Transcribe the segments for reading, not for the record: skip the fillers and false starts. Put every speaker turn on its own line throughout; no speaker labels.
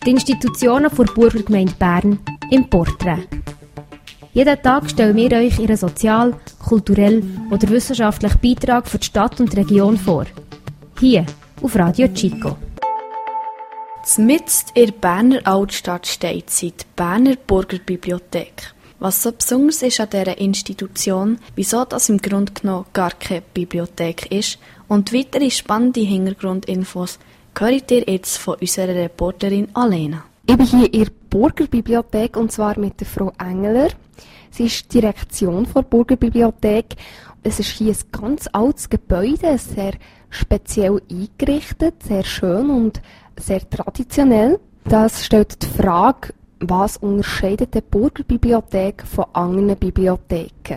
Die Institutionen der Burgergemeinde Bern im Porträt. Jeden Tag stellen wir euch ihren sozial-, kulturell- oder wissenschaftlichen Beitrag für die Stadt und die Region vor. Hier auf Radio Chico.
Mitten in der Berner Altstadt steht sie, die Berner Burgerbibliothek. Was so besonders ist an dieser Institution, wieso das im Grunde genommen gar keine Bibliothek ist und weitere spannende Hintergrundinfos hört ihr jetzt von unserer Reporterin Alena.
Ich bin hier in der Burgerbibliothek und zwar mit der Frau Engeler. Sie ist die Direktion der Burgerbibliothek. Es ist hier ein ganz altes Gebäude, sehr speziell eingerichtet, sehr schön und sehr traditionell. Das stellt die Frage, was unterscheidet die Burgerbibliothek von anderen Bibliotheken?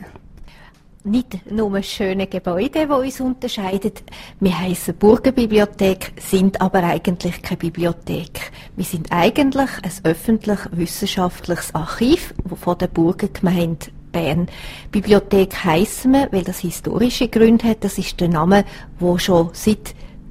Nicht nur schöne Gebäude, die uns unterscheiden. Wir heissen Burgerbibliothek, sind aber eigentlich keine Bibliothek. Wir sind eigentlich ein öffentlich-wissenschaftliches Archiv von der Burgergemeinde Bern. Bibliothek heissen wir, weil das historische Gründe hat. Das ist der Name, der schon seit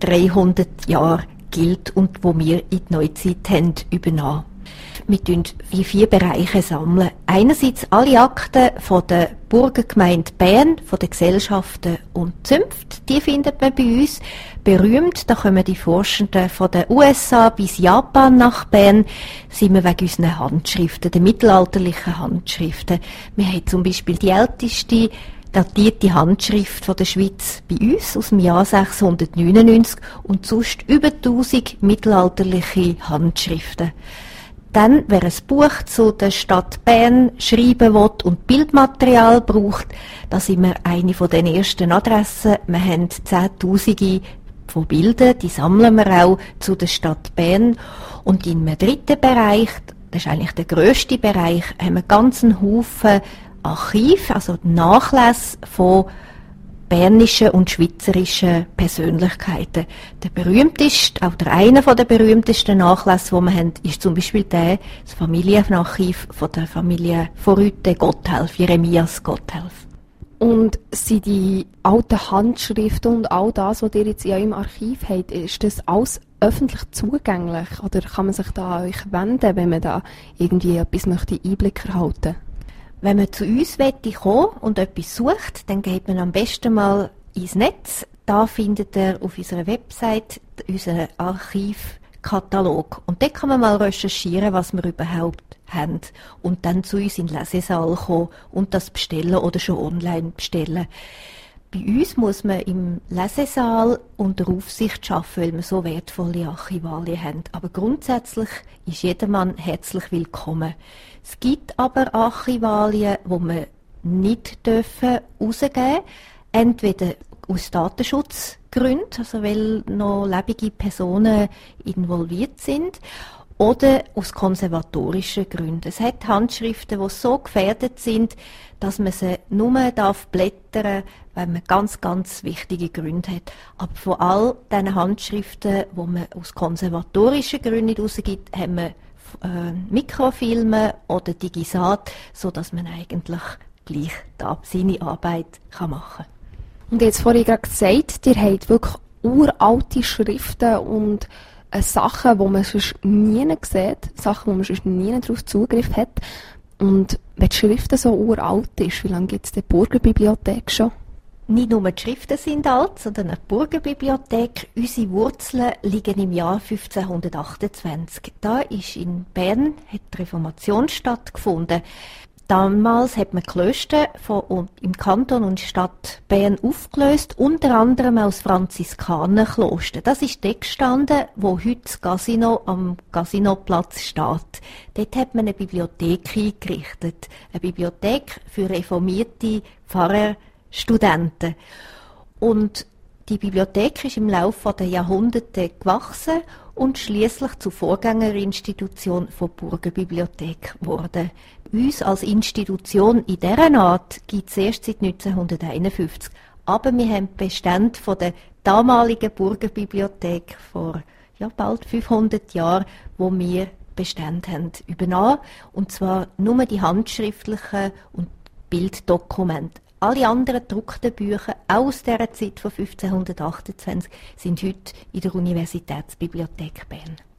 300 Jahren gilt und wo wir in die Neuzeit haben übernommen. Wir sammeln in 4 Bereiche. Einerseits alle Akten von der Burgergemeinde Bern, von den Gesellschaften und Zünften, die findet man bei uns. Berühmt, da kommen die Forschenden von den USA bis Japan nach Bern, sind wir wegen unseren Handschriften, den mittelalterlichen Handschriften. Wir haben zum Beispiel die älteste datierte Handschrift von der Schweiz bei uns aus dem Jahr 699 und sonst über 1000 mittelalterliche Handschriften. Dann, wer ein Buch zu der Stadt Bern schreiben will und Bildmaterial braucht, da sind wir eine von den ersten Adressen. Wir haben Zehntausende von Bildern, die sammeln wir auch zu der Stadt Bern. Und in einem dritten Bereich, das ist eigentlich der grösste Bereich, haben wir ganz einen Haufen Archiv, also Nachlässe von bernischen und schweizerischen Persönlichkeiten. Der berühmteste, auch der einer der berühmtesten Nachlässe, die wir haben, ist zum Beispiel das Familienarchiv von der Familie Vorüte Gotthelf, Jeremias Gotthelf.
Und sind die alten Handschriften und all das, was ihr jetzt in eurem Archiv habt, ist das alles öffentlich zugänglich? Oder kann man sich da an euch wenden, wenn man da irgendwie etwas möchte Einblick erhalten?
Wenn man zu uns kommen und etwas sucht, dann geht man am besten mal ins Netz. Da findet ihr auf unserer Website unseren Archivkatalog. Und dort kann man mal recherchieren, was wir überhaupt haben. Und dann zu uns in den Lesesaal kommen und das bestellen oder schon online bestellen. Bei uns muss man im Lesesaal unter Aufsicht arbeiten, weil wir so wertvolle Archivalien haben. Aber grundsätzlich ist jedermann herzlich willkommen. Es gibt aber Archivalien, die wir nicht rausgeben dürfen. Entweder aus Datenschutzgründen, also weil noch lebende Personen involviert sind, oder aus konservatorischen Gründen. Es hat Handschriften, die so gefährdet sind, dass man sie nur blättern darf, wenn man ganz, ganz wichtige Gründe hat. Aber von all diesen Handschriften, die man aus konservatorischen Gründen nicht rausgibt, haben wir Mikrofilme oder Digisat, sodass man eigentlich gleich seine Arbeit machen kann.
Und jetzt vorhin gerade gesagt, ihr habt wirklich uralte Schriften und Sachen, die man sonst nie sieht, Sachen, wo man sonst nie darauf Zugriff hat. Und wenn die Schriften so uralt ist, wie lange gibt es die Burgerbibliothek schon?
Nicht nur die Schriften sind alt, sondern eine Burgerbibliothek. Unsere Wurzeln liegen im Jahr 1528. Da ist in Bern hat die Reformation stattgefunden. Damals hat man Klöster im Kanton und Stadt Bern aufgelöst, unter anderem aus Franziskanerkloster. Das ist dort gestanden, wo heute das Casino am Casinoplatz steht. Dort hat man eine Bibliothek eingerichtet. Eine Bibliothek für reformierte Pfarrer, Studenten. Und die Bibliothek ist im Laufe der Jahrhunderte gewachsen und schließlich zur Vorgängerinstitution von Burgerbibliothek geworden. Uns als Institution in dieser Art gibt es erst seit 1951. Aber wir haben die Bestände von der damaligen Burgerbibliothek vor bald 500 Jahren, wo wir Bestände haben übernommen. Und zwar nur die handschriftlichen und Bilddokumente. Alle anderen gedruckten Bücher aus dieser Zeit von 1528 sind heute in der Universitätsbibliothek Bern.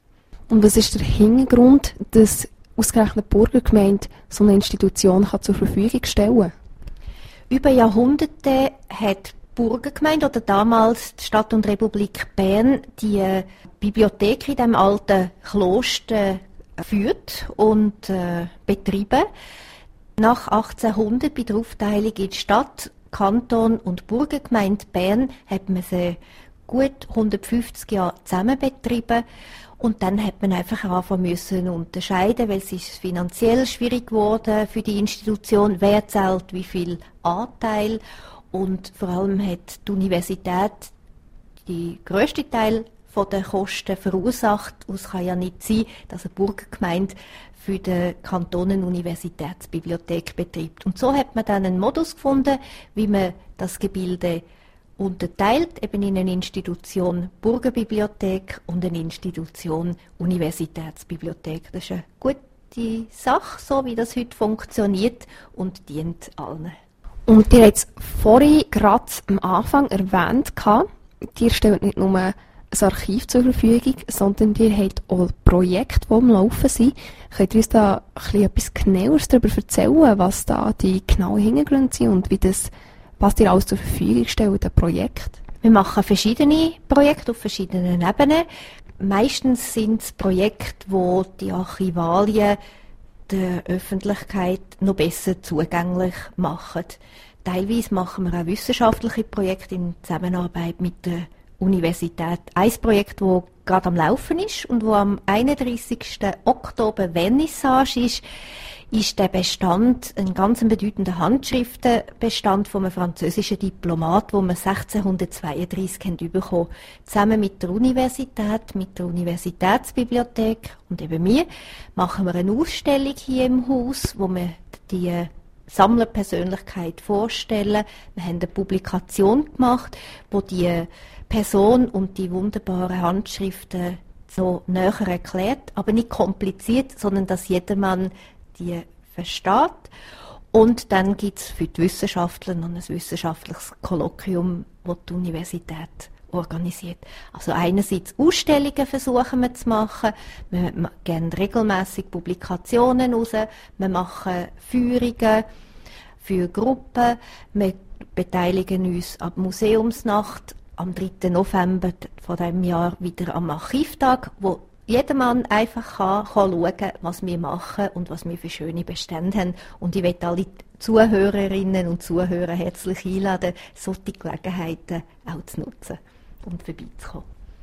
Und was ist der Hintergrund, dass ausgerechnet die Burgergemeinde so eine Institution zur Verfügung stellen kann?
Über Jahrhunderte hat die Burgergemeinde oder damals die Stadt und Republik Bern die Bibliothek in dem alten Kloster geführt und betrieben. Nach 1800, bei der Aufteilung in die Stadt, Kanton und Burgergemeinde Bern, hat man sie gut 150 Jahre zusammen betrieben. Und dann hat man einfach anfangen müssen unterscheiden, weil es ist finanziell schwierig geworden für die Institution, wer zahlt wie viel Anteil. Und vor allem hat die Universität die grösste Teil der Kosten verursacht. Es kann ja nicht sein, dass eine Burgergemeinde für den Kanton eine Universitätsbibliothek betreibt. Und so hat man dann einen Modus gefunden, wie man das Gebilde unterteilt, eben in eine Institution Burgerbibliothek und eine Institution Universitätsbibliothek. Das ist eine gute Sache, so wie das heute funktioniert und dient allen.
Und ihr habt es vorhin gerade am Anfang erwähnt, ihr stellt nicht nur ein Archiv zur Verfügung, sondern ihr habt auch Projekte, die am Laufen sind. Könnt ihr uns da etwas Genaueres darüber erzählen, was da die genauen Hintergründe sind und was ihr alles zur Verfügung stellt, ein Projekt?
Wir machen verschiedene Projekte auf verschiedenen Ebenen. Meistens sind es Projekte, wo die Archivalien der Öffentlichkeit noch besser zugänglich machen. Teilweise machen wir auch wissenschaftliche Projekte in Zusammenarbeit mit der Universität. Ein Projekt, das gerade am Laufen ist und wo am 31. Oktober Vernissage ist der Bestand, ein ganz bedeutender Handschriftenbestand von einem französischen Diplomat, den wir 1632 bekommen. Zusammen mit der Universität, mit der Universitätsbibliothek und eben mir machen wir eine Ausstellung hier im Haus, wo wir die Sammlerpersönlichkeit vorstellen. Wir haben eine Publikation gemacht, wo die Person und die wunderbaren Handschriften so näher erklärt, aber nicht kompliziert, sondern dass jedermann die versteht. Und dann gibt es für die Wissenschaftler noch ein wissenschaftliches Kolloquium, das die Universität organisiert. Also einerseits Ausstellungen versuchen wir zu machen, wir geben regelmäßig Publikationen raus, wir machen Führungen für Gruppen, wir beteiligen uns an der Museumsnacht am 3. November von diesem Jahr wieder am Archivtag, wo jedermann einfach kann schauen, was wir machen und was wir für schöne Bestände haben. Und ich möchte alle Zuhörerinnen und Zuhörer herzlich einladen, solche Gelegenheiten auch zu nutzen und vorbeizukommen.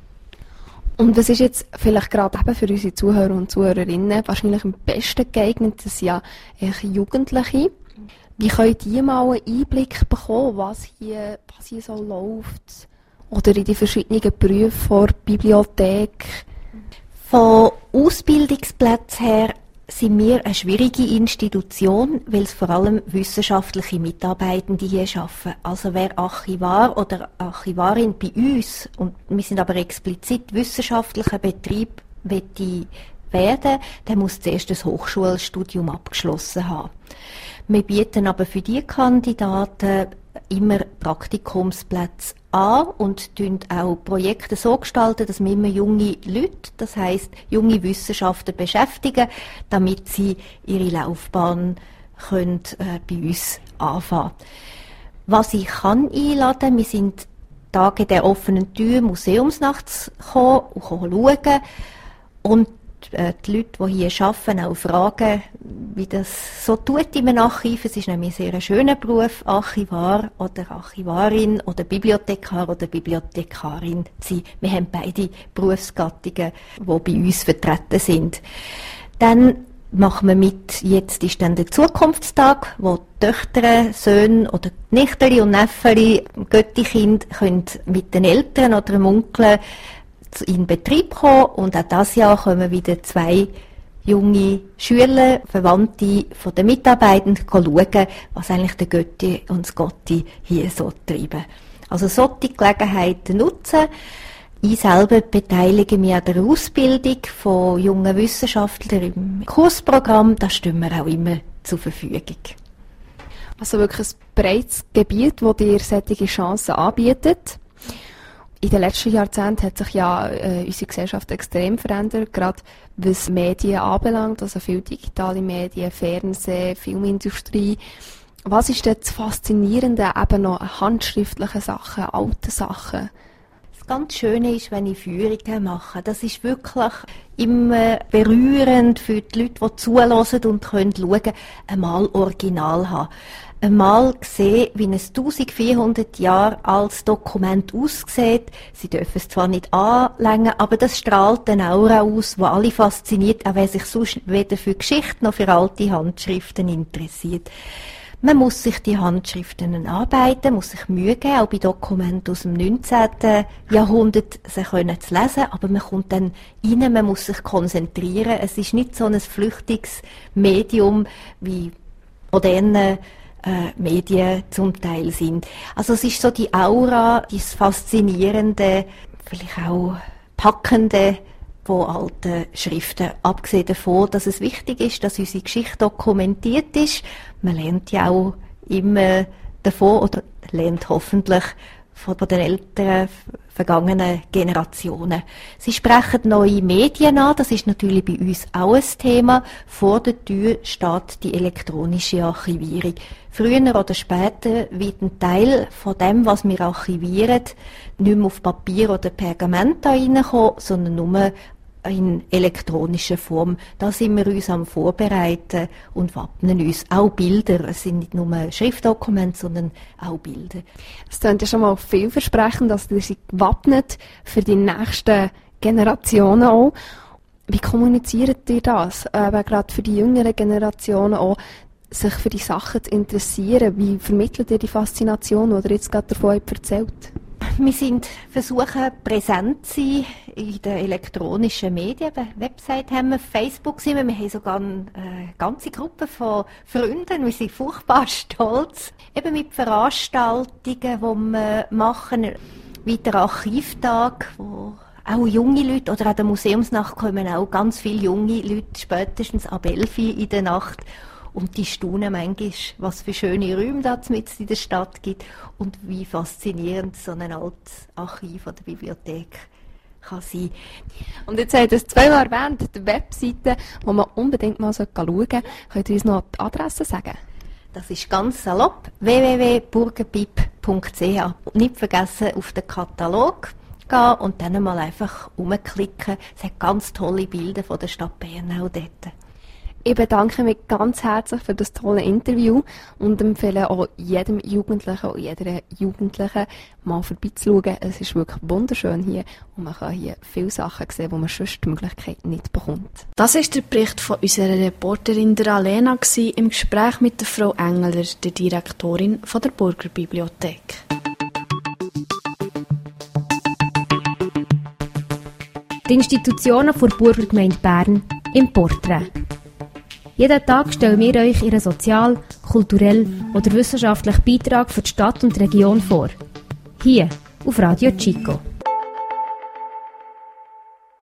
Und was ist jetzt vielleicht gerade eben für unsere Zuhörer und Zuhörerinnen wahrscheinlich am besten geeignet? Das sind ja Jugendliche. Wie können die mal einen Einblick bekommen, was hier so läuft? Oder in die verschiedenen Berufe der Bibliothek?
Von Ausbildungsplätzen her sind wir eine schwierige Institution, weil es vor allem wissenschaftliche Mitarbeitende hier arbeiten. Also wer Archivar oder Archivarin bei uns, und wir sind aber explizit wissenschaftlicher Betrieb, werden, der muss zuerst das Hochschulstudium abgeschlossen haben. Wir bieten aber für die Kandidaten immer Praktikumsplätze an und auch Projekte so gestalten, dass wir immer junge Leute, das heisst junge Wissenschaftler beschäftigen, damit sie ihre Laufbahn können, bei uns anfangen. Was ich kann einladen, wir sind Tage der offenen Tür, Museumsnacht zu kommen und schauen und die Leute, die hier arbeiten, auch fragen, wie das so tut in einem Archiv. Es ist nämlich ein sehr schöner Beruf, Archivar oder Archivarin oder Bibliothekar oder Bibliothekarin zu sein. Wir haben beide Berufsgattungen, die bei uns vertreten sind. Dann machen wir mit, jetzt ist dann der Zukunftstag, wo die Töchter, Söhne oder Nichteli und Neffeli, Göttikind können mit den Eltern oder dem Onkel in Betrieb kommen, und auch dieses Jahr kommen wieder 2 junge Schüler, Verwandte von den Mitarbeitenden schauen, was eigentlich der Götti und das Gotti hier so treiben. Also solche Gelegenheiten nutzen. Ich selber beteilige mich an der Ausbildung von jungen Wissenschaftlern im Kursprogramm, da stehen wir auch immer zur Verfügung.
Also wirklich ein breites Gebiet, das dir solche Chancen anbietet. In den letzten Jahrzehnten hat sich ja unsere Gesellschaft extrem verändert, gerade was Medien anbelangt, also viele digitale Medien, Fernsehen, Filmindustrie. Was ist denn das Faszinierende eben noch an handschriftlichen Sachen, alten Sachen?
Das ganz Schöne ist, wenn ich Führungen mache. Das ist wirklich immer berührend für die Leute, die zuhören und können schauen, einmal Original haben. Einmal sehen, wie ein 1400 Jahre altes Dokument aussieht. Sie dürfen es zwar nicht anlängen, aber das strahlt eine Aura aus, die alle fasziniert, auch wer sich sonst weder für Geschichte noch für alte Handschriften interessiert. Man muss sich die Handschriften arbeiten, muss sich Mühe geben, auch bei Dokumenten aus dem 19. Jahrhundert sie können zu lesen, aber man kommt dann rein, man muss sich konzentrieren. Es ist nicht so ein flüchtiges Medium, wie moderne Medien zum Teil sind. Also es ist so die Aura, das Faszinierende, vielleicht auch Packende von alten Schriften. Abgesehen davon, dass es wichtig ist, dass unsere Geschichte dokumentiert ist. Man lernt ja auch immer davon oder lernt hoffentlich von den älteren vergangenen Generationen. Sie sprechen neue Medien an, das ist natürlich bei uns auch ein Thema. Vor der Tür steht die elektronische Archivierung. Früher oder später wird ein Teil von dem, was wir archivieren, nicht mehr auf Papier oder Pergament reinkommen, sondern nur in elektronischer Form. Da sind wir uns am Vorbereiten und wappnen uns. Auch Bilder. Es sind nicht nur Schriftdokumente, sondern auch Bilder.
Es klingt ja schon mal vielversprechend, dass ihr sich wappnet für die nächsten Generationen auch. Wie kommuniziert ihr das? Gerade für die jüngeren Generationen auch, sich für die Sachen zu interessieren. Wie vermittelt ihr die Faszination, die ihr jetzt gerade davon erzählt?
Wir versuchen präsent zu sein in den elektronischen Medien. Website haben wir, Facebook sind wir haben sogar eine ganze Gruppe von Freunden. Wir sind furchtbar stolz. Eben mit Veranstaltungen, die wir machen, wie der Archivtag, wo auch junge Leute, oder an der Museumsnacht kommen auch ganz viele junge Leute, spätestens ab 11 Uhr in der Nacht. Und die staunen manchmal, was für schöne Räume da mitten in der Stadt gibt und wie faszinierend so ein altes Archiv oder Bibliothek kann sein.
Und jetzt habt ihr es zweimal erwähnt, die Webseite, wo man unbedingt mal schauen sollte. Könnt ihr uns noch die Adresse sagen?
Das ist ganz salopp, www.burgerbib.ch. Und nicht vergessen, auf den Katalog gehen und dann mal einfach umklicken. Es hat ganz tolle Bilder von der Stadt Bern auch dort.
Ich bedanke mich ganz herzlich für das tolle Interview und empfehle auch jedem Jugendlichen und jeder Jugendlichen mal vorbeizuschauen. Es ist wirklich wunderschön hier und man kann hier viele Sachen sehen, wo man sonst die Möglichkeit nicht bekommt.
Das ist der Bericht von unserer Reporterin der Alena im Gespräch mit der Frau Engeler, der Direktorin von der Burgerbibliothek.
Die Institutionen der Burgergemeinde Bern im Porträt. Jeden Tag stellen wir euch ihren sozial-, kulturell- oder wissenschaftlichen Beitrag für die Stadt und die Region vor. Hier auf Radio Chico.